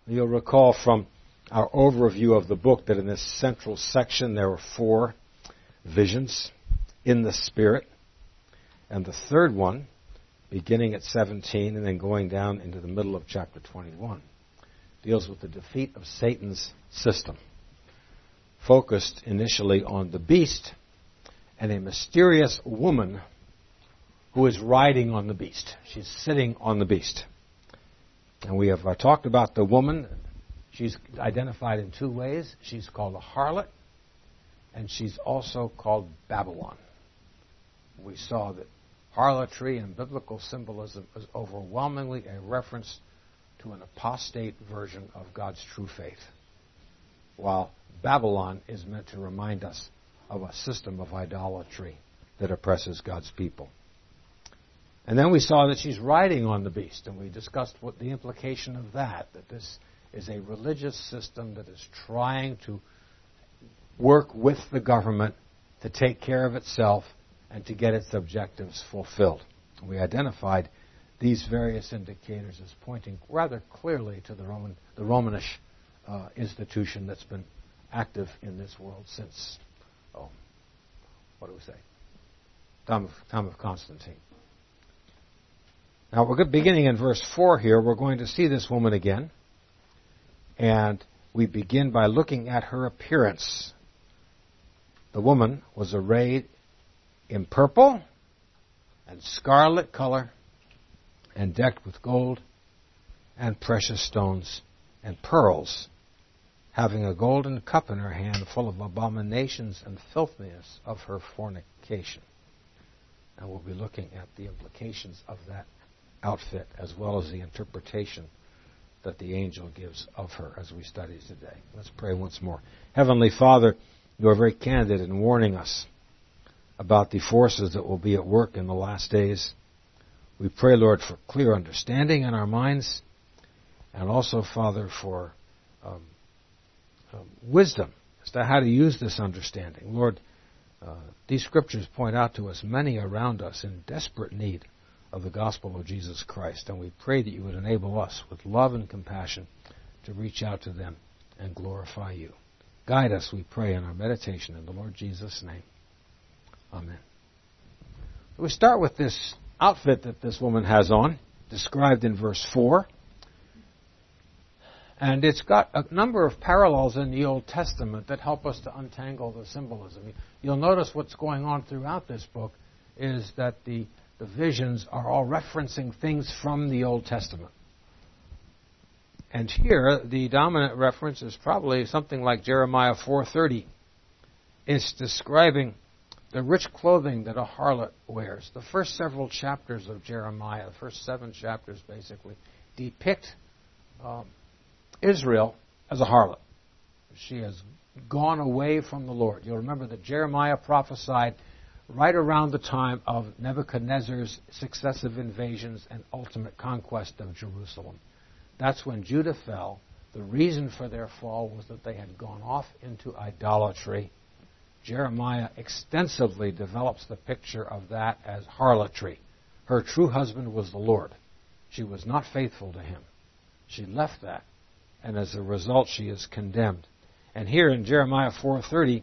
You'll recall from our overview of the book that in this central section there were 4 visions in the Spirit. And the third one, beginning at 17 and then going down into the middle of chapter 21, deals with the defeat of Satan's system, focused initially on the beast and a mysterious woman who is riding on the beast. She's sitting on the beast. And we have talked about the woman. She's identified in 2 ways. She's called a harlot, and she's also called Babylon. We saw that harlotry in biblical symbolism is overwhelmingly a reference to an apostate version of God's true faith, while Babylon is meant to remind us of a system of idolatry that oppresses God's people. And then we saw that she's riding on the beast, and we discussed what the implication of that this is a religious system that is trying to work with the government to take care of itself and to get its objectives fulfilled. We identified these various indicators as pointing rather clearly to the Romanish institution that's been active in this world since, time of Constantine. Now, we're beginning in verse 4 here. We're going to see this woman again. And we begin by looking at her appearance. The woman was arrayed in purple and scarlet color and decked with gold and precious stones and pearls, having a golden cup in her hand full of abominations and filthiness of her fornication. And we'll be looking at the implications of that outfit as well as the interpretation that the angel gives of her as we study today. Let's pray once more. Heavenly Father, you are very candid in warning us about the forces that will be at work in the last days. We pray, Lord, for clear understanding in our minds, and also, Father, for wisdom as to how to use this understanding. Lord, these scriptures point out to us many around us in desperate need of the gospel of Jesus Christ, and we pray that you would enable us with love and compassion to reach out to them and glorify you. Guide us, we pray, in our meditation in the Lord Jesus' name. Amen. We start with this outfit that this woman has on, described in verse 4. And it's got a number of parallels in the Old Testament that help us to untangle the symbolism. You'll notice what's going on throughout this book is that the visions are all referencing things from the Old Testament. And here, the dominant reference is probably something like Jeremiah 4:30. It's describing the rich clothing that a harlot wears. The first several chapters of Jeremiah, the first 7 chapters basically, depict Israel as a harlot. She has gone away from the Lord. You'll remember that Jeremiah prophesied right around the time of Nebuchadnezzar's successive invasions and ultimate conquest of Jerusalem. That's when Judah fell. The reason for their fall was that they had gone off into idolatry. Jeremiah extensively develops the picture of that as harlotry. Her true husband was the Lord. She was not faithful to him. She left that, and as a result she is condemned. And here in Jeremiah 4:30,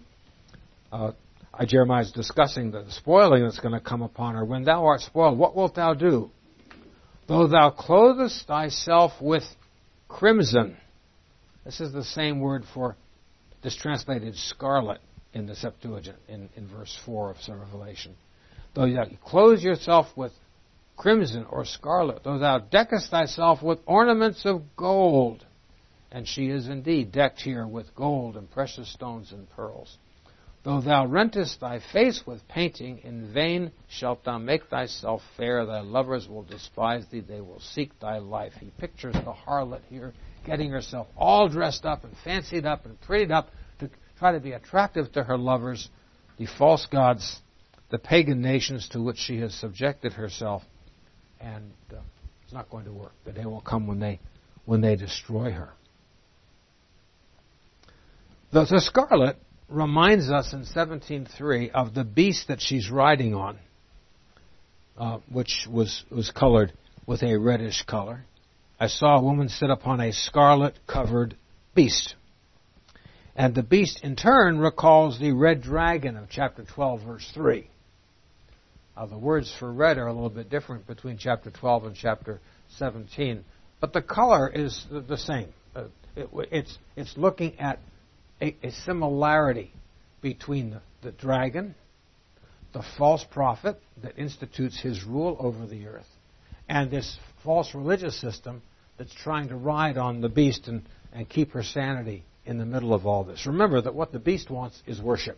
Jeremiah is discussing the spoiling that's going to come upon her. When thou art spoiled, what wilt thou do? Though thou clothest thyself with crimson. This is the same word for this translated scarlet in the Septuagint in verse 4 of Revelation. Though thou clothe yourself with crimson or scarlet, though thou deckest thyself with ornaments of gold. And she is indeed decked here with gold and precious stones and pearls. Though thou rentest thy face with painting, in vain shalt thou make thyself fair. Thy lovers will despise thee. They will seek thy life. He pictures the harlot here getting herself all dressed up and fancied up and prettied up to try to be attractive to her lovers, the false gods, the pagan nations to which she has subjected herself. And it's not going to work. The day will come when they destroy her. The scarlet reminds us in 17:3 of the beast that she's riding on, which was colored with a reddish color. I saw a woman sit upon a scarlet-covered beast. And the beast, in turn, recalls the red dragon of chapter 12, verse 3. The words for red are a little bit different between chapter 12 and chapter 17, but the color is the same. It's looking at a similarity between the dragon, the false prophet that institutes his rule over the earth, and this false religious system that's trying to ride on the beast and keep her sanity in the middle of all this. Remember that what the beast wants is worship.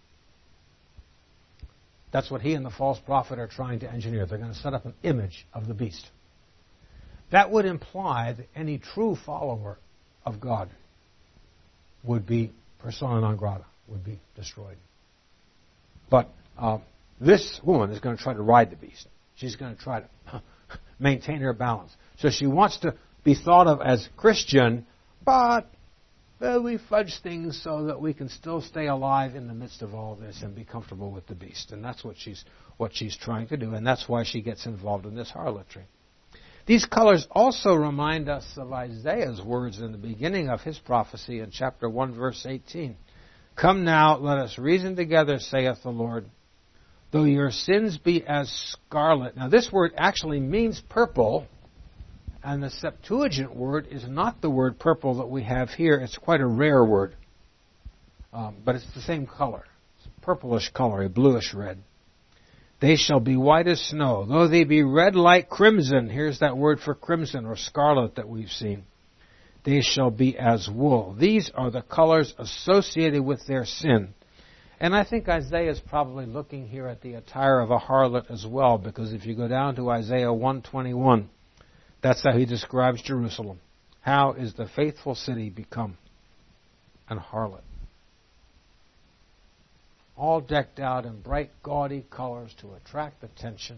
That's what he and the false prophet are trying to engineer. They're going to set up an image of the beast. That would imply that any true follower of God would be persona non grata, would be destroyed. But this woman is going to try to ride the beast. She's going to try to maintain her balance. So she wants to be thought of as Christian, but we fudge things so that we can still stay alive in the midst of all this and be comfortable with the beast. And that's what she's trying to do, and that's why she gets involved in this harlotry. These colors also remind us of Isaiah's words in the beginning of his prophecy in chapter 1, verse 18. Come now, let us reason together, saith the Lord. Though your sins be as scarlet. Now this word actually means purple, and the Septuagint word is not the word purple that we have here. It's quite a rare word, but it's the same color. It's a purplish color, a bluish red. They shall be white as snow, though they be red like crimson. Here's that word for crimson or scarlet that we've seen. They shall be as wool. These are the colors associated with their sin. And I think Isaiah is probably looking here at the attire of a harlot as well, because if you go down to Isaiah 1:21, that's how he describes Jerusalem. How is the faithful city become an harlot? All decked out in bright, gaudy colors to attract attention.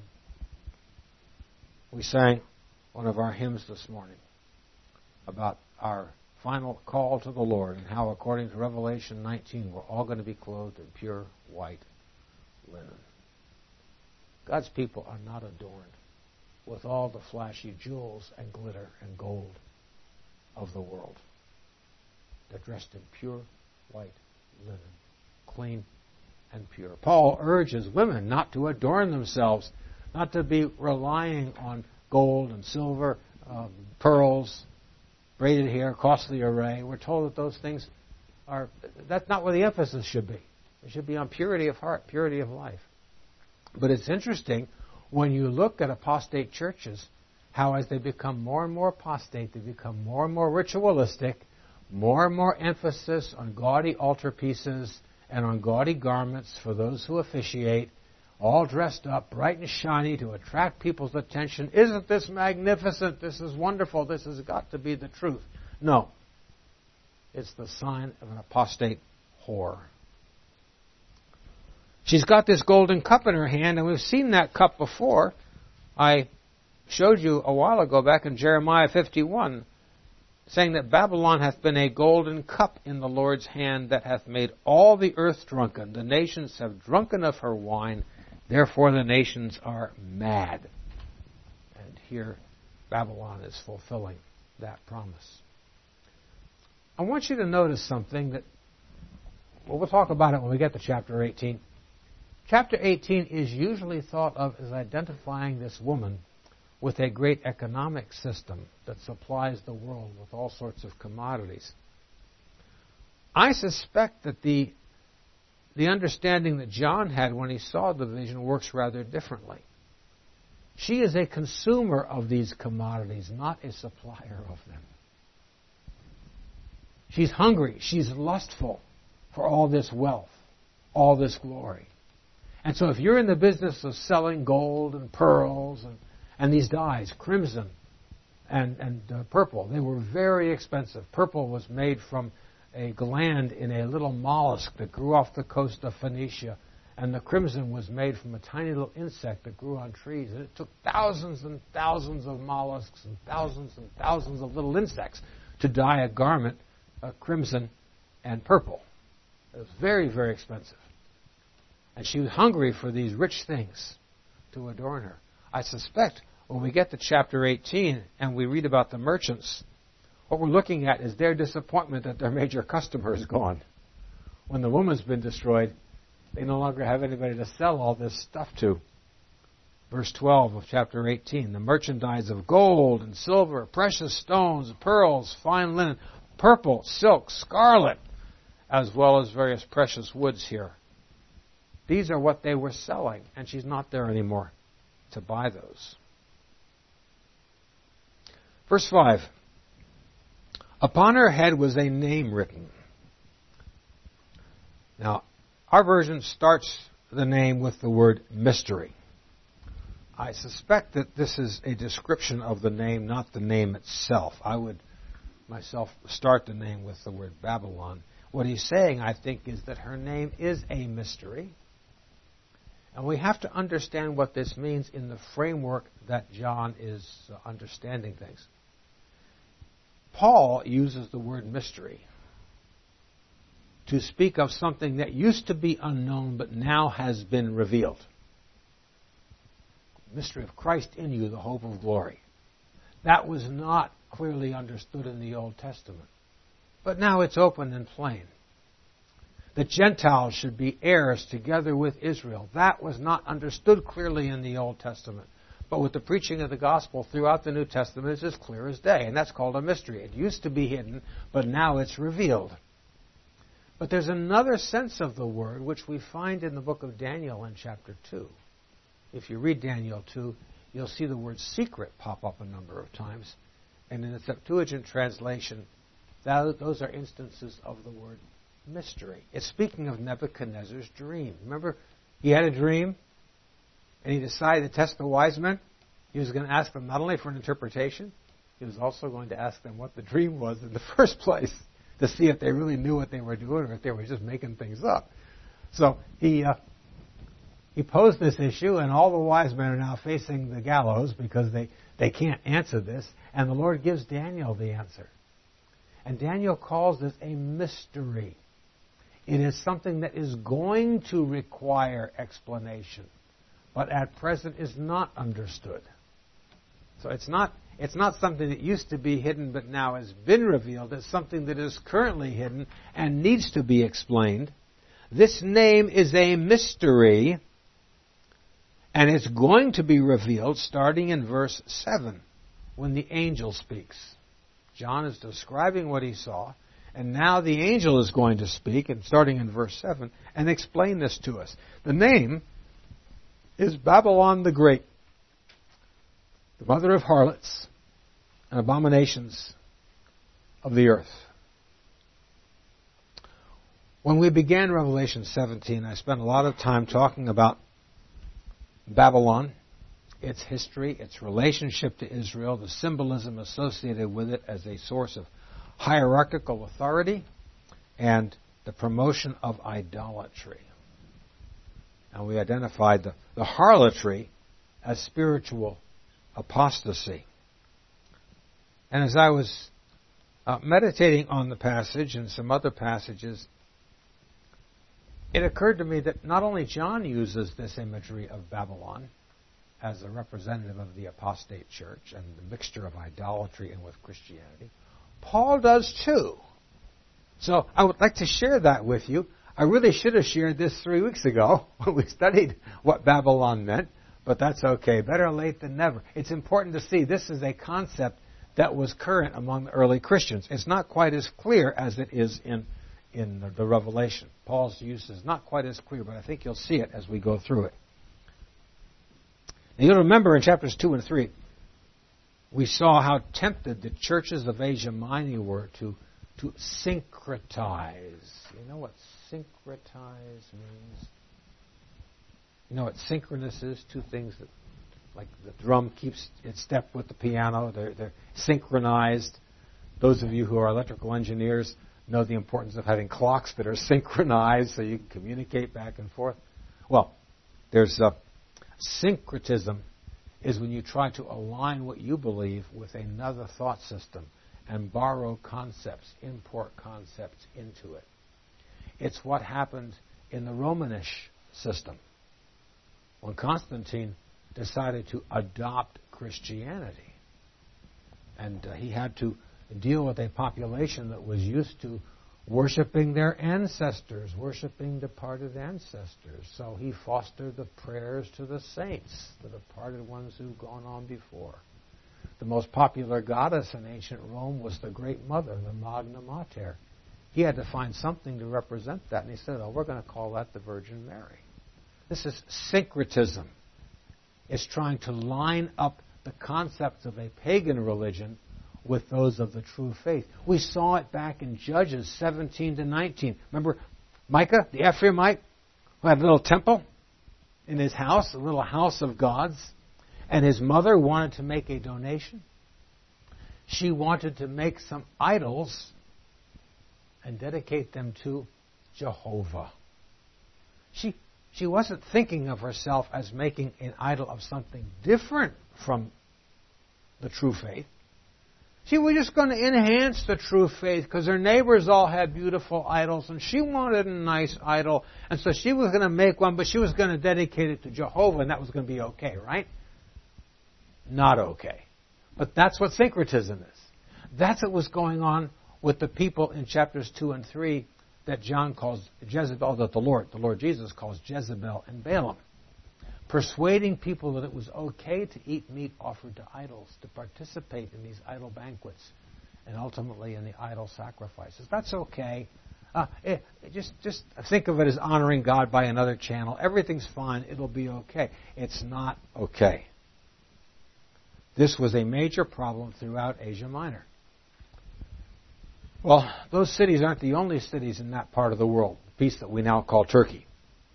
We sang one of our hymns this morning about our final call to the Lord and how, according to Revelation 19, we're all going to be clothed in pure white linen. God's people are not adorned with all the flashy jewels and glitter and gold of the world. They're dressed in pure white linen, clean and pure. Paul urges women not to adorn themselves, not to be relying on gold and silver, pearls, braided hair, costly array. We're told that those things that's not where the emphasis should be. It should be on purity of heart, purity of life. But it's interesting when you look at apostate churches, how as they become more and more apostate, they become more and more ritualistic, more and more emphasis on gaudy altarpieces and on gaudy garments for those who officiate, all dressed up, bright and shiny to attract people's attention. Isn't this magnificent? This is wonderful. This has got to be the truth. No. It's the sign of an apostate whore. She's got this golden cup in her hand, and we've seen that cup before. I showed you a while ago back in Jeremiah 51, saying that Babylon hath been a golden cup in the Lord's hand that hath made all the earth drunken. The nations have drunken of her wine, therefore the nations are mad. And here Babylon is fulfilling that promise. I want you to notice something that, well, we'll talk about it when we get to chapter 18. Chapter 18 is usually thought of as identifying this woman with a great economic system that supplies the world with all sorts of commodities. I suspect that the understanding that John had when he saw the vision works rather differently. She is a consumer of these commodities, not a supplier of them. She's hungry. She's lustful for all this wealth, all this glory. And so if you're in the business of selling gold and pearls and these dyes, crimson and purple, they were very expensive. Purple was made from a gland in a little mollusk that grew off the coast of Phoenicia, and the crimson was made from a tiny little insect that grew on trees. And it took thousands and thousands of mollusks and thousands of little insects to dye a garment crimson and purple. It was very, very expensive. And she was hungry for these rich things to adorn her. I suspect When we get to chapter 18 and we read about the merchants, what we're looking at is their disappointment that their major customer is gone. When the woman's been destroyed, they no longer have anybody to sell all this stuff to. Verse 12 of chapter 18, the merchandise of gold and silver, precious stones, pearls, fine linen, purple, silk, scarlet, as well as various precious woods here. These are what they were selling, and she's not there anymore to buy those. Verse 5, upon her head was a name written. Now, our version starts the name with the word mystery. I suspect that this is a description of the name, not the name itself. I would myself start the name with the word Babylon. What he's saying, I think, is that her name is a mystery. And we have to understand what this means in the framework that John is understanding things. Paul uses the word mystery to speak of something that used to be unknown but now has been revealed. Mystery of Christ in you, the hope of glory. That was not clearly understood in the Old Testament. But now it's open and plain. The Gentiles should be heirs together with Israel. That was not understood clearly in the Old Testament. But with the preaching of the gospel throughout the New Testament, it's as clear as day. And that's called a mystery. It used to be hidden, but now it's revealed. But there's another sense of the word which we find in the book of Daniel in chapter 2. If you read Daniel 2, you'll see the word secret pop up a number of times. And in the Septuagint translation, those are instances of the word mystery. It's speaking of Nebuchadnezzar's dream. Remember, he had a dream, and he decided to test the wise men. He was going to ask them not only for an interpretation, he was also going to ask them what the dream was in the first place, to see if they really knew what they were doing or if they were just making things up. So he posed this issue, and all the wise men are now facing the gallows because they can't answer this, and the Lord gives Daniel the answer. And Daniel calls this a mystery. It is something that is going to require explanation, but at present is not understood. So it's not something that used to be hidden but now has been revealed. It's something that is currently hidden and needs to be explained. This name is a mystery, and it's going to be revealed starting in verse 7 when the angel speaks. John is describing what he saw, and now the angel is going to speak, and starting in verse 7, and explain this to us. The name is Babylon the Great, the mother of harlots and abominations of the earth. When we began Revelation 17, I spent a lot of time talking about Babylon, its history, its relationship to Israel, the symbolism associated with it as a source of hierarchical authority, and the promotion of idolatry. And we identified the harlotry as spiritual apostasy. And as I was meditating on the passage and some other passages, it occurred to me that not only John uses this imagery of Babylon as a representative of the apostate church and the mixture of idolatry and with Christianity, Paul does too. So I would like to share that with you. I really should have shared this 3 weeks ago when we studied what Babylon meant, but that's okay. Better late than never. It's important to see this is a concept that was current among the early Christians. It's not quite as clear as it is in the Revelation. Paul's use is not quite as clear, but I think you'll see it as we go through it. Now, you'll remember in chapters 2 and 3, we saw how tempted the churches of Asia Minor were to syncretize. You know what syncretize means? You know what synchronous is? Two things that, like the drum keeps its step with the piano, they're synchronized. Those of you who are electrical engineers know the importance of having clocks that are synchronized so you can communicate back and forth. Well, there's syncretism is when you try to align what you believe with another thought system and borrow concepts, import concepts into it. It's what happened in the Romanish system when Constantine decided to adopt Christianity. And he had to deal with a population that was used to worshiping their ancestors, worshiping departed ancestors. So he fostered the prayers to the saints, the departed ones who've gone on before. The most popular goddess in ancient Rome was the Great Mother, the Magna Mater. He had to find something to represent that, and he said, we're going to call that the Virgin Mary. This is syncretism. It's trying to line up the concepts of a pagan religion with those of the true faith. We saw it back in Judges 17 to 19. Remember Micah, the Ephraimite, who had a little temple in his house, a little house of gods, and his mother wanted to make a donation. She wanted to make some idols and dedicate them to Jehovah. She wasn't thinking of herself as making an idol of something different from the true faith. She was just going to enhance the true faith because her neighbors all had beautiful idols and she wanted a nice idol. And so she was going to make one, but she was going to dedicate it to Jehovah, and that was going to be okay, right? Not okay. But that's what syncretism is. That's what was going on with the people in chapters 2 and 3 that John calls Jezebel, that the Lord Jesus calls Jezebel and Balaam. Persuading people that it was okay to eat meat offered to idols, to participate in these idol banquets, and ultimately in the idol sacrifices. That's okay. Just think of it as honoring God by another channel. Everything's fine. It'll be okay. It's not okay. This was a major problem throughout Asia Minor. Well, those cities aren't the only cities in that part of the world, the piece that we now call Turkey.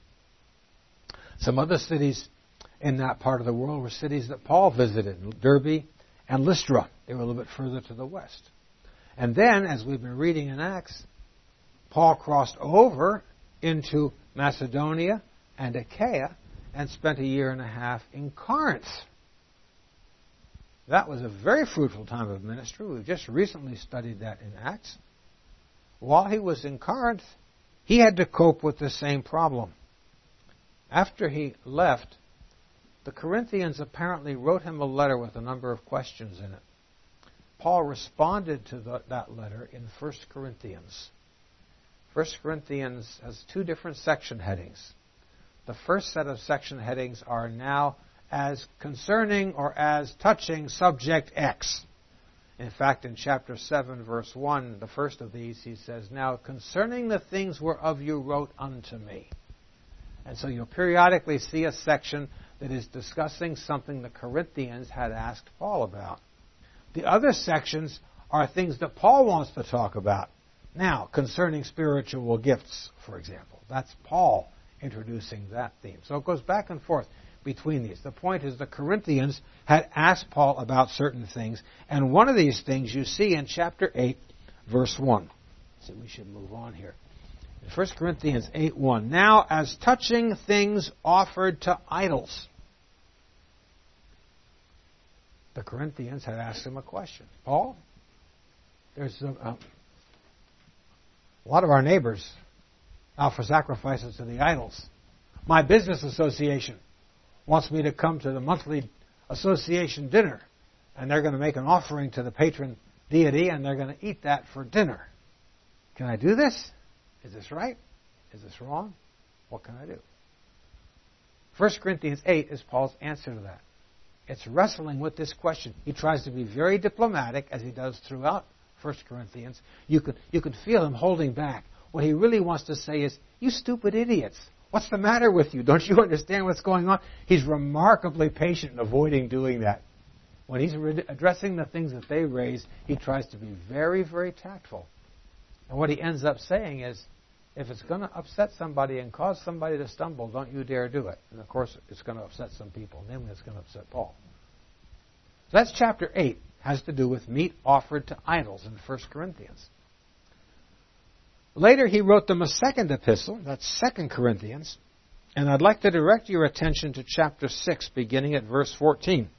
Some other cities in that part of the world were cities that Paul visited, Derbe and Lystra. They were a little bit further to the west. And then, as we've been reading in Acts, Paul crossed over into Macedonia and Achaia and spent a year and a half in Corinth. That was a very fruitful time of ministry. We've just recently studied that in Acts. While he was in Corinth, he had to cope with the same problem. After he left, the Corinthians apparently wrote him a letter with a number of questions in it. Paul responded to that letter in 1 Corinthians. 1 Corinthians has two different section headings. The first set of section headings are now as concerning or as touching subject X. In fact, in chapter 7, verse 1, the first of these, he says, now concerning the things whereof you wrote unto me. And so you'll periodically see a section that is discussing something the Corinthians had asked Paul about. The other sections are things that Paul wants to talk about. Now, concerning spiritual gifts, for example. That's Paul introducing that theme. So it goes back and forth between these. The point is the Corinthians had asked Paul about certain things, and one of these things you see in chapter 8, verse 1. So we should move on here. 1 Corinthians 8:1. Now, as touching things offered to idols. The Corinthians had asked him a question. Paul, there's a lot of our neighbors offer sacrifices to the idols. My business association wants me to come to the monthly association dinner, and they're going to make an offering to the patron deity, and they're going to eat that for dinner. Can I do this? Is this right? Is this wrong? What can I do? 1 Corinthians 8 is Paul's answer to that. It's wrestling with this question. He tries to be very diplomatic, as he does throughout 1 Corinthians. You could feel him holding back. What he really wants to say is, you stupid idiots, what's the matter with you? Don't you understand what's going on? He's remarkably patient in avoiding doing that. When he's addressing the things that they raise, he tries to be very, very tactful. And what he ends up saying is, if it's going to upset somebody and cause somebody to stumble, don't you dare do it. And of course, it's going to upset some people. Namely, it's going to upset Paul. So that's chapter 8. Has to do with meat offered to idols in 1 Corinthians. Later, he wrote them a second epistle. That's 2 Corinthians. And I'd like to direct your attention to chapter 6, beginning at verse 14.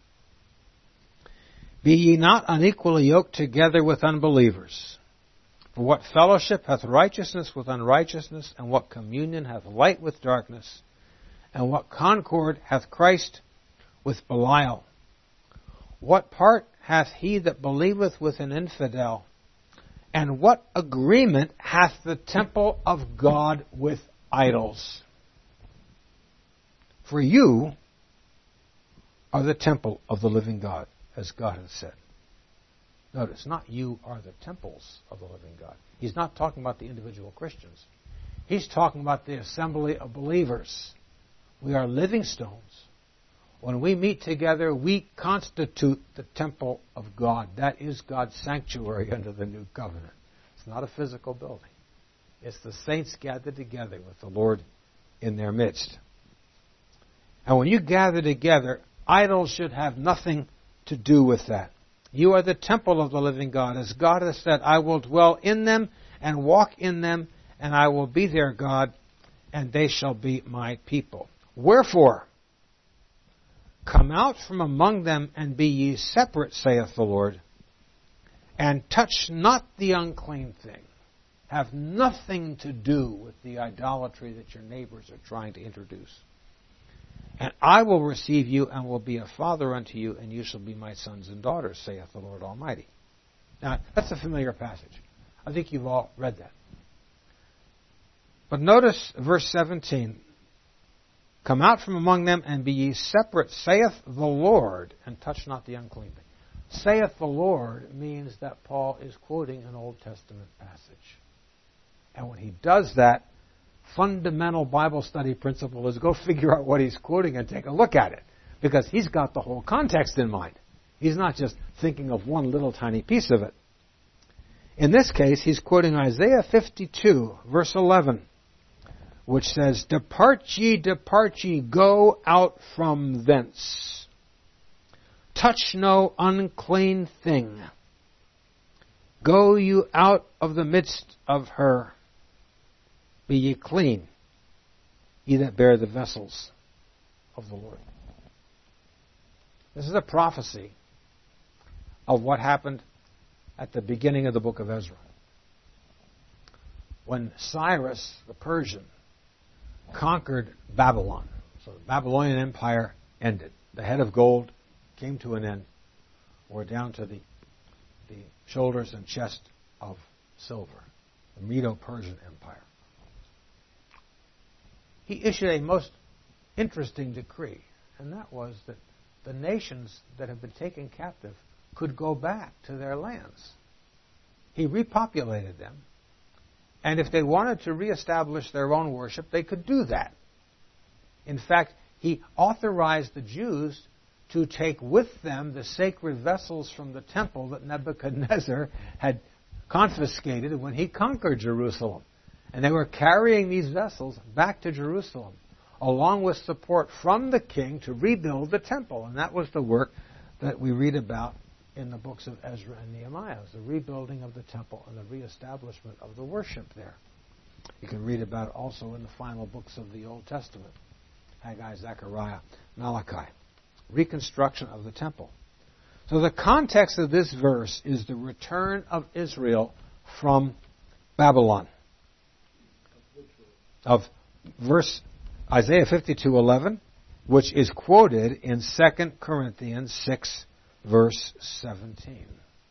Be ye not unequally yoked together with unbelievers. For what fellowship hath righteousness with unrighteousness, and what communion hath light with darkness, and what concord hath Christ with Belial? What part hath he that believeth with an infidel? And what agreement hath the temple of God with idols? For you are the temple of the living God, as God has said. Notice, not you are the temples of the living God. He's not talking about the individual Christians. He's talking about the assembly of believers. We are living stones. When we meet together, we constitute the temple of God. That is God's sanctuary under the new covenant. It's not a physical building. It's the saints gathered together with the Lord in their midst. And when you gather together, idols should have nothing to do with that. You are the temple of the living God. As God has said, I will dwell in them and walk in them, and I will be their God, and they shall be my people. Wherefore, come out from among them and be ye separate, saith the Lord, and touch not the unclean thing. Have nothing to do with the idolatry that your neighbors are trying to introduce. And I will receive you and will be a father unto you, and you shall be my sons and daughters, saith the Lord Almighty. Now, that's a familiar passage. I think you've all read that. But notice verse 17. Come out from among them and be ye separate, saith the Lord, and touch not the unclean thing. Saith the Lord means that Paul is quoting an Old Testament passage. And when he does that, fundamental Bible study principle is go figure out what he's quoting and take a look at it. Because he's got the whole context in mind. He's not just thinking of one little tiny piece of it. In this case, he's quoting Isaiah 52, verse 11, which says, depart ye, go out from thence. Touch no unclean thing. Go you out of the midst of her. Be ye clean, ye that bear the vessels of the Lord. This is a prophecy of what happened at the beginning of the book of Ezra. When Cyrus, the Persian, conquered Babylon. So the Babylonian Empire ended. The head of gold came to an end. We're down to the shoulders and chest of silver. The Medo-Persian Empire. He issued a most interesting decree, and that was that the nations that had been taken captive could go back to their lands. He repopulated them, and if they wanted to reestablish their own worship, they could do that. In fact, he authorized the Jews to take with them the sacred vessels from the temple that Nebuchadnezzar had confiscated when he conquered Jerusalem. And they were carrying these vessels back to Jerusalem, along with support from the king to rebuild the temple. And that was the work that we read about in the books of Ezra and Nehemiah, the rebuilding of the temple and the reestablishment of the worship there. You can read about it also in the final books of the Old Testament, Haggai, Zechariah, Malachi. Reconstruction of the temple. So the context of this verse is the return of Israel from Babylon. Of verse Isaiah 52:11, which is quoted in 2 Corinthians 6, verse 17.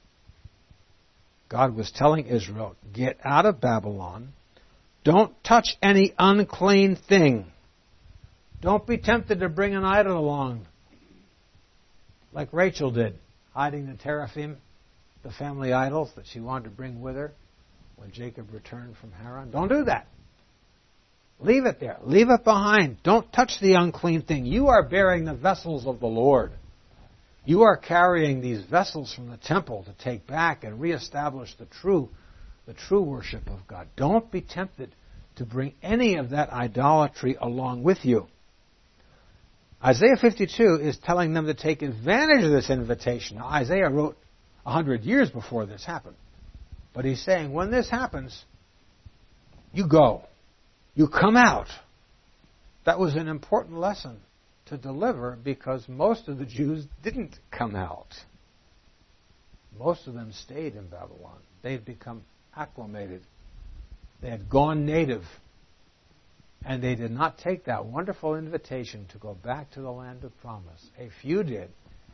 God was telling Israel, get out of Babylon. Don't touch any unclean thing. Don't be tempted to bring an idol along, like Rachel did, hiding the teraphim, the family idols that she wanted to bring with her when Jacob returned from Haran. Don't do that. Leave it there. Leave it behind. Don't touch the unclean thing. You are bearing the vessels of the Lord. You are carrying these vessels from the temple to take back and reestablish the true worship of God. Don't be tempted to bring any of that idolatry along with you. Isaiah 52 is telling them to take advantage of this invitation. Now, Isaiah wrote 100 years before this happened. But he's saying, when this happens, you go. You come out. That was an important lesson to deliver because most of the Jews didn't come out. Most of them stayed in Babylon. They had become acclimated. They had gone native. And they did not take that wonderful invitation to go back to the land of promise. A few did,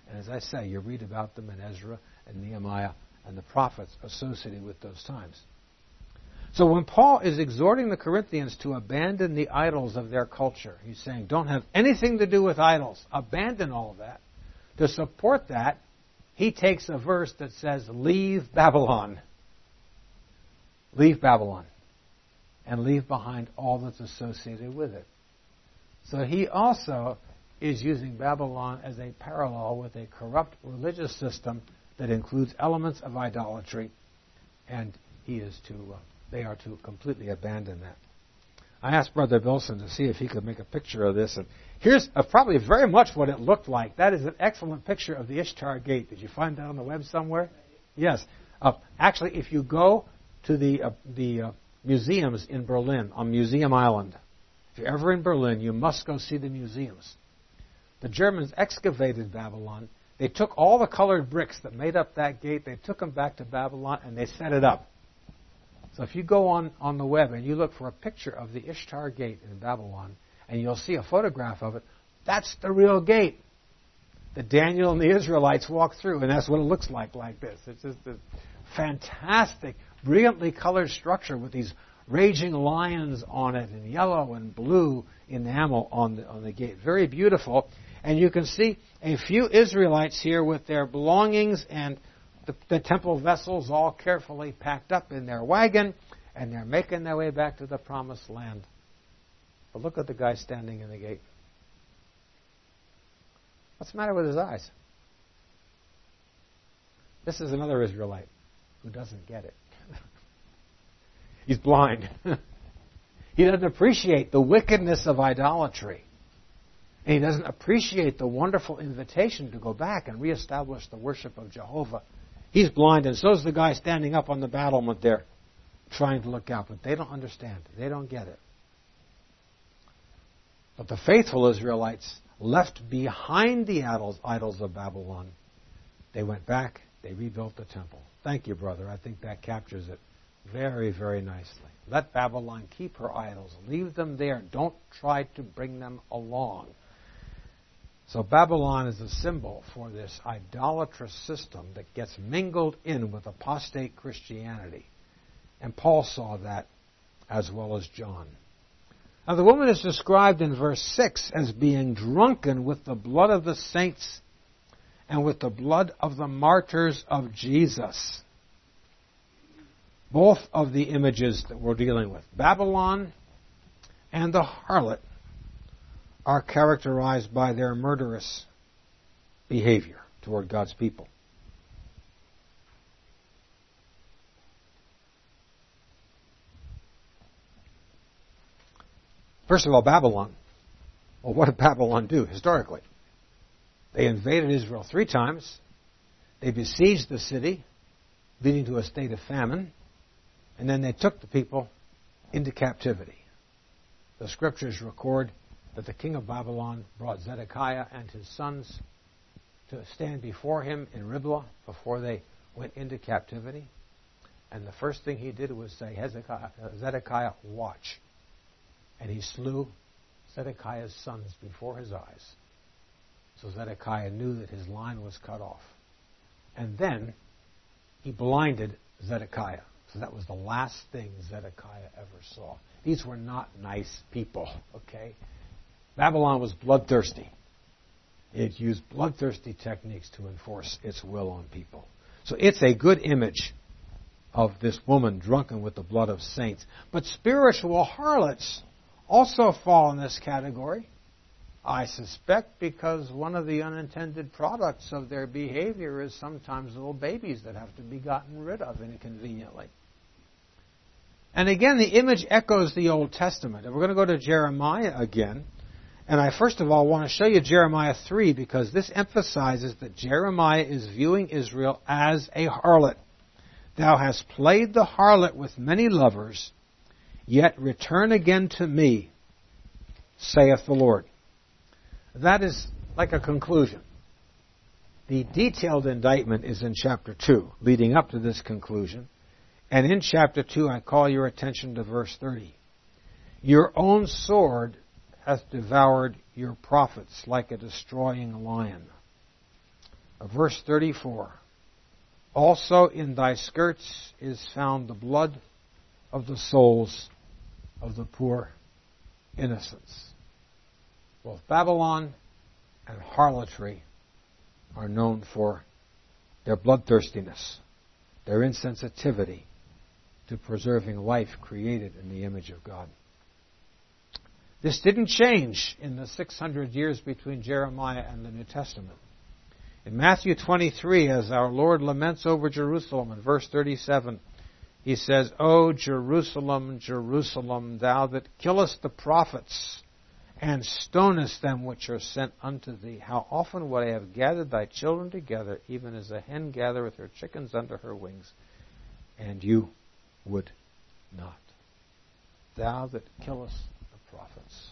And as I say, you read about them in Ezra and Nehemiah and the prophets associated with those times. So when Paul is exhorting the Corinthians to abandon the idols of their culture, he's saying, don't have anything to do with idols. Abandon all of that. To support that, he takes a verse that says, leave Babylon. Leave Babylon. And leave behind all that's associated with it. So he also is using Babylon as a parallel with a corrupt religious system that includes elements of idolatry, and they are to completely abandon that. I asked Brother Bilson to see if he could make a picture of this, and here's probably very much what it looked like. That is an excellent picture of the Ishtar Gate. Did you find that on the web somewhere? Yes. Actually, if you go to the museums in Berlin, on Museum Island, if you're ever in Berlin, you must go see the museums. The Germans excavated Babylon. They took all the colored bricks that made up that gate, they took them back to Babylon, and they set it up. So if you go on the web and you look for a picture of the Ishtar Gate in Babylon, and you'll see a photograph of it, that's the real gate that Daniel and the Israelites walked through, and that's what it looks like this. It's just a fantastic, brilliantly colored structure with these raging lions on it in yellow and blue enamel on the gate. Very beautiful. And you can see a few Israelites here with their belongings and the temple vessels all carefully packed up in their wagon, and they're making their way back to the promised land. But look at the guy standing in the gate. What's the matter with his eyes? This is another Israelite who doesn't get it. He's blind. He doesn't appreciate the wickedness of idolatry. And he doesn't appreciate the wonderful invitation to go back and reestablish the worship of Jehovah. He's blind, and so is the guy standing up on the battlement there, trying to look out. But they don't understand. They don't get it. But the faithful Israelites left behind the idols of Babylon. They went back. They rebuilt the temple. Thank you, brother. I think that captures it very, very nicely. Let Babylon keep her idols. Leave them there. Don't try to bring them along. So Babylon is a symbol for this idolatrous system that gets mingled in with apostate Christianity. And Paul saw that as well as John. Now the woman is described in verse 6 as being drunken with the blood of the saints and with the blood of the martyrs of Jesus. Both of the images that we're dealing with, Babylon and the harlot, are characterized by their murderous behavior toward God's people. First of all, Babylon. Well, what did Babylon do historically? They invaded Israel 3 times. They besieged the city, leading to a state of famine. And then they took the people into captivity. The scriptures record that the king of Babylon brought Zedekiah and his sons to stand before him in Riblah before they went into captivity. And the first thing he did was say, Zedekiah, watch. And he slew Zedekiah's sons before his eyes. So Zedekiah knew that his line was cut off. And then he blinded Zedekiah. So that was the last thing Zedekiah ever saw. These were not nice people, okay? Babylon was bloodthirsty. It used bloodthirsty techniques to enforce its will on people. So it's a good image of this woman drunken with the blood of saints. But spiritual harlots also fall in this category. I suspect because one of the unintended products of their behavior is sometimes little babies that have to be gotten rid of inconveniently. And again, the image echoes the Old Testament. And we're going to go to Jeremiah again. And I first of all want to show you Jeremiah 3 because this emphasizes that Jeremiah is viewing Israel as a harlot. Thou hast played the harlot with many lovers, yet return again to me, saith the Lord. That is like a conclusion. The detailed indictment is in chapter 2, leading up to this conclusion. And in chapter 2, I call your attention to verse 30. Your own sword hath devoured your prophets like a destroying lion. verse 34. Also in thy skirts is found the blood of the souls of the poor innocents. Both Babylon and harlotry are known for their bloodthirstiness, their insensitivity to preserving life created in the image of God. This didn't change in the 600 years between Jeremiah and the New Testament. In Matthew 23, as our Lord laments over Jerusalem, in verse 37, He says, O Jerusalem, Jerusalem, thou that killest the prophets and stonest them which are sent unto thee, how often would I have gathered thy children together, even as a hen gathereth her chickens under her wings, and you would not. Thou that killest the prophets.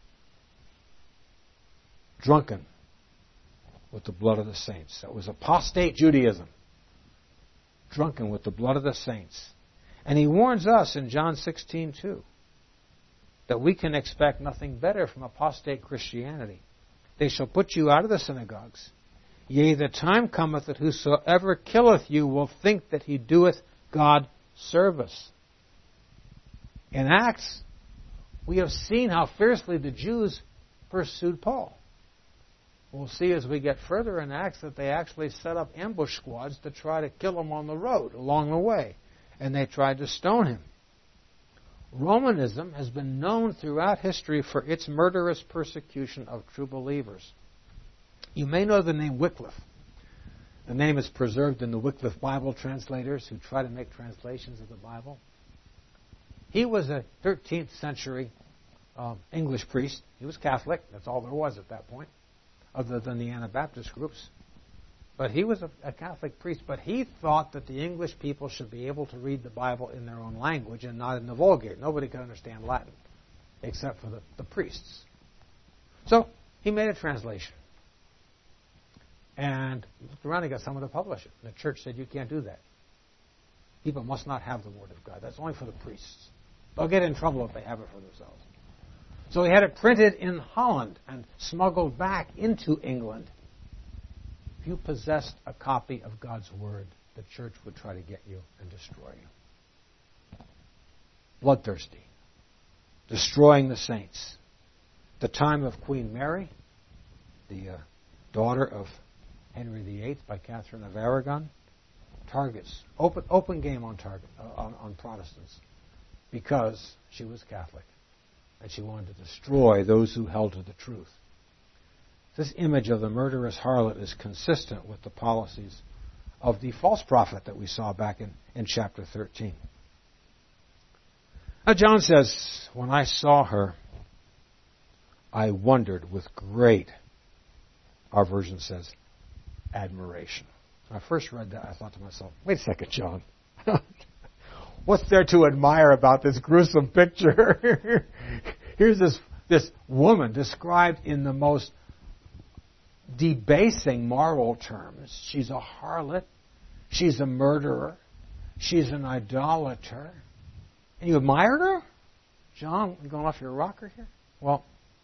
Drunken with the blood of the saints. That was apostate Judaism. Drunken with the blood of the saints. And he warns us in John 16:2 that we can expect nothing better from apostate Christianity. They shall put you out of the synagogues. Yea, the time cometh that whosoever killeth you will think that he doeth God service. In Acts, we have seen how fiercely the Jews pursued Paul. We'll see as we get further in Acts that they actually set up ambush squads to try to kill him on the road, along the way. And they tried to stone him. Romanism has been known throughout history for its murderous persecution of true believers. You may know the name Wycliffe. The name is preserved in the Wycliffe Bible translators who try to make translations of the Bible. He was a 13th century English priest. He was Catholic. That's all there was at that point, other than the Anabaptist groups. But he was a Catholic priest. But he thought that the English people should be able to read the Bible in their own language and not in the Vulgate. Nobody could understand Latin except for the priests. So he made a translation. And he looked around and got someone to publish it. And the church said, you can't do that. People must not have the Word of God. That's only for the priests. They'll get in trouble if they have it for themselves. So he had it printed in Holland and smuggled back into England. If you possessed a copy of God's Word, the church would try to get you and destroy you. Bloodthirsty. Destroying the saints. The time of Queen Mary, the daughter of Henry VIII by Catherine of Aragon. Targets. Open game on Protestants. Because she was Catholic. And she wanted to destroy those who held to the truth. This image of the murderous harlot is consistent with the policies of the false prophet that we saw back in chapter 13. Now John says, when I saw her, I wondered with great, our version says, admiration. When I first read that, I thought to myself, wait a second, John. What's there to admire about this gruesome picture? Here's this woman described in the most debasing moral terms. She's a harlot. She's a murderer. She's an idolater. And you admired her? John, you going off your rocker here? Well,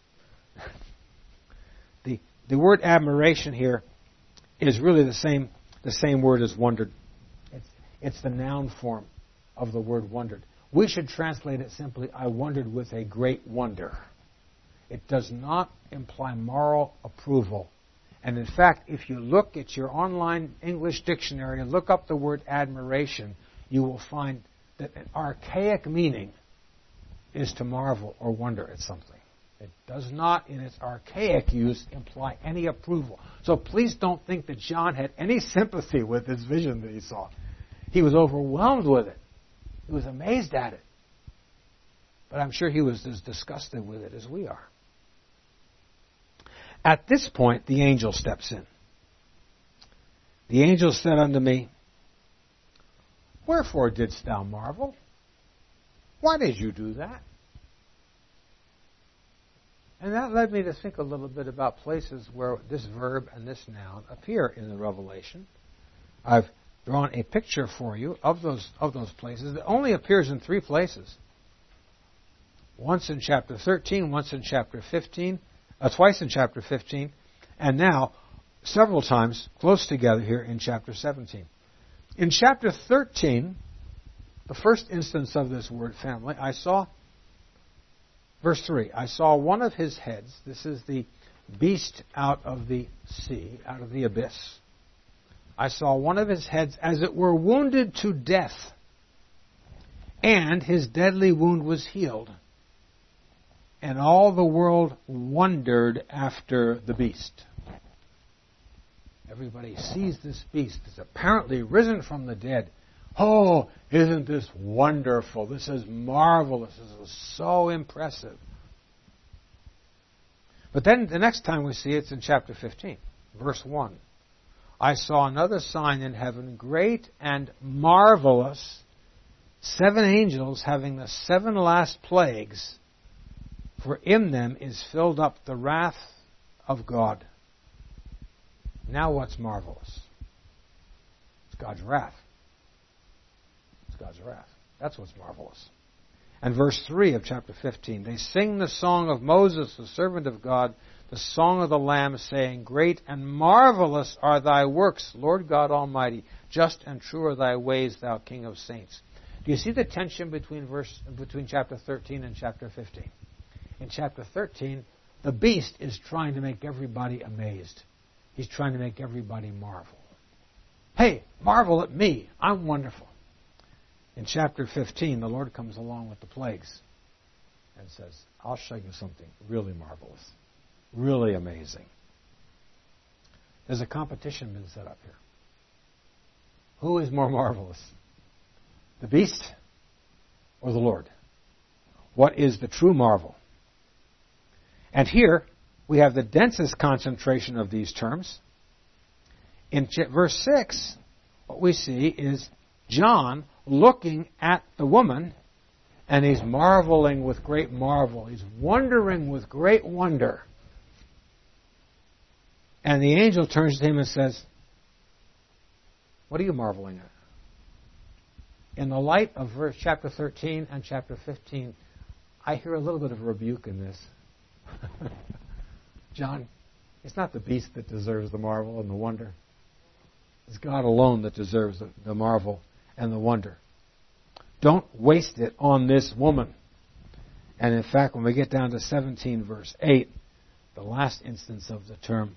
the word admiration here is really the same word as wondered. It's the noun form of the word wondered. We should translate it simply, I wondered with a great wonder. It does not imply moral approval. And in fact, if you look at your online English dictionary and look up the word admiration, you will find that an archaic meaning is to marvel or wonder at something. It does not, in its archaic use, imply any approval. So please don't think that John had any sympathy with this vision that he saw. He was overwhelmed with it. He was amazed at it. But I'm sure he was as disgusted with it as we are. At this point, the angel steps in. The angel said unto me, Wherefore didst thou marvel? Why did you do that? And that led me to think a little bit about places where this verb and this noun appear in the Revelation. I've drawn a picture for you of those places. It only appears in 3 places. Once in chapter 13, once in chapter 15, twice in chapter 15, and now several times close together here in chapter 17. In chapter 13, the first instance of this word family, I saw, verse 3, I saw one of his heads, this is the beast out of the sea, out of the abyss. I saw one of his heads as it were wounded to death, and his deadly wound was healed. And all the world wondered after the beast. Everybody sees this beast that's apparently risen from the dead. Oh, isn't this wonderful? This is marvelous. This is so impressive. But then the next time we see it, it's in chapter 15, verse 1. I saw another sign in heaven, great and marvelous, 7 angels having the 7 last plagues, for in them is filled up the wrath of God. Now what's marvelous? It's God's wrath. It's God's wrath. That's what's marvelous. And verse 3 of chapter 15, they sing the song of Moses, the servant of God, the song of the Lamb, saying, great and marvelous are thy works, Lord God Almighty. Just and true are thy ways, thou King of saints. Do you see the tension between chapter 13 and chapter 15? In chapter 13, the beast is trying to make everybody amazed. He's trying to make everybody marvel. Hey, marvel at me. I'm wonderful. In chapter 15, the Lord comes along with the plagues and says, I'll show you something really marvelous, really amazing. There's a competition been set up here. Who is more marvelous? The beast or the Lord? What is the true marvel? And here we have the densest concentration of these terms. In verse 6, what we see is John looking at the woman, and he's marveling with great marvel. He's wondering with great wonder. And the angel turns to him and says, what are you marveling at? In the light of chapter 13 and chapter 15, I hear a little bit of rebuke in this. John, it's not the beast that deserves the marvel and the wonder. It's God alone that deserves the marvel and the wonder. Don't waste it on this woman. And in fact, when we get down to 17 verse 8, the last instance of the term,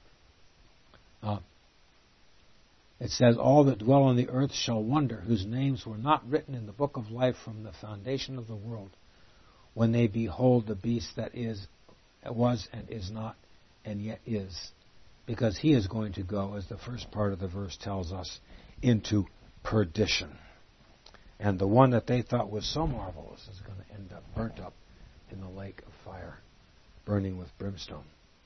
it says, all that dwell on the earth shall wonder, whose names were not written in the book of life from the foundation of the world, when they behold the beast that was and is not, and yet is. Because he is going to go, as the first part of the verse tells us, into perdition. And the one that they thought was so marvelous is going to end up burnt up in the lake of fire, burning with brimstone.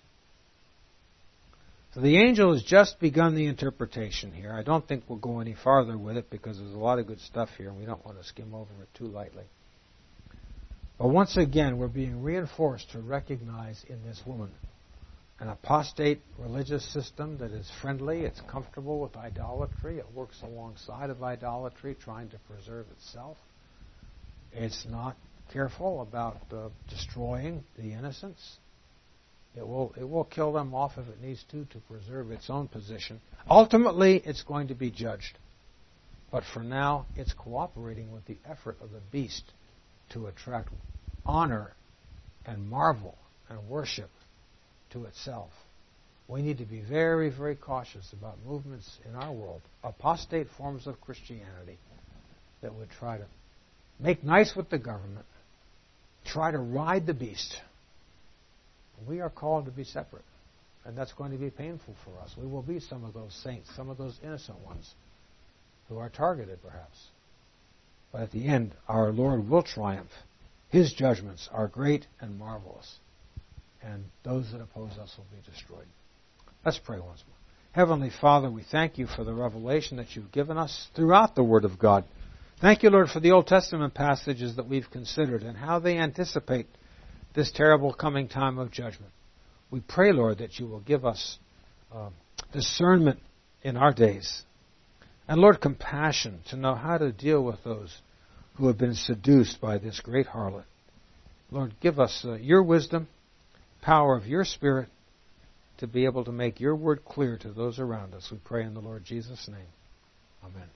So the angel has just begun the interpretation here. I don't think we'll go any farther with it because there's a lot of good stuff here and we don't want to skim over it too lightly. But once again, we're being reinforced to recognize in this woman an apostate religious system that is friendly, it's comfortable with idolatry, it works alongside of idolatry, trying to preserve itself. It's not careful about destroying the innocents. It will kill them off if it needs to preserve its own position. Ultimately, it's going to be judged. But for now, it's cooperating with the effort of the beast to attract honor and marvel and worship to itself. We need to be very, very cautious about movements in our world, apostate forms of Christianity that would try to make nice with the government, try to ride the beast. We are called to be separate, and that's going to be painful for us. We will be some of those saints, some of those innocent ones who are targeted perhaps. But at the end, our Lord will triumph. His judgments are great and marvelous, and those that oppose us will be destroyed. Let's pray once more. Heavenly Father, we thank you for the revelation that you've given us throughout the Word of God. Thank you, Lord, for the Old Testament passages that we've considered and how they anticipate this terrible coming time of judgment. We pray, Lord, that you will give us discernment in our days. And, Lord, compassion to know how to deal with those who have been seduced by this great harlot. Lord, give us your wisdom, power of your Spirit, to be able to make your word clear to those around us. We pray in the Lord Jesus' name. Amen.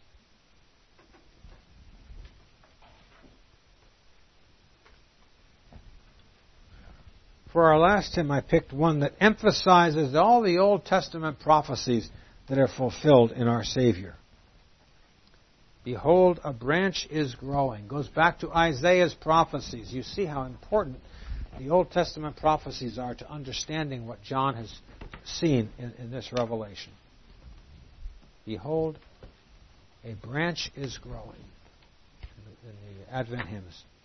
For our last hymn, I picked one that emphasizes all the Old Testament prophecies that are fulfilled in our Savior. Behold, a branch is growing. Goes back to Isaiah's prophecies. You see how important the Old Testament prophecies are to understanding what John has seen in this revelation. Behold, a branch is growing. In the Advent hymns.